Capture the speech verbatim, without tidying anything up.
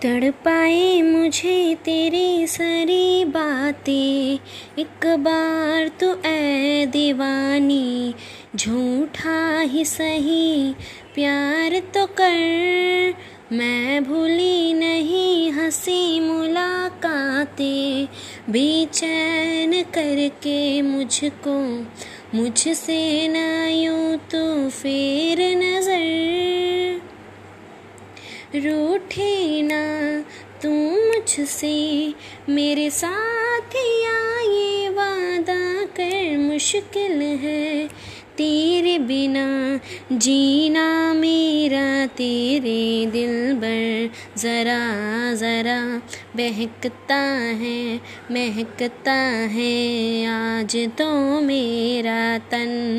तड़पाए मुझे तेरी सारी बातें, एक बार तो ऐ दीवानी, झूठा ही सही प्यार तो कर। मैं भूली नहीं हंसी मुलाकातें, बेचैन करके मुझको, मुझसे ना यूं तो फेर नजर। रूठे ना तू मुझसे मेरे साथिया, ये वादा कर मुश्किल है तेरे बिना जीना मेरा। तेरे दिलबर ज़रा ज़रा बहकता है, महकता है आज तो मेरा तन।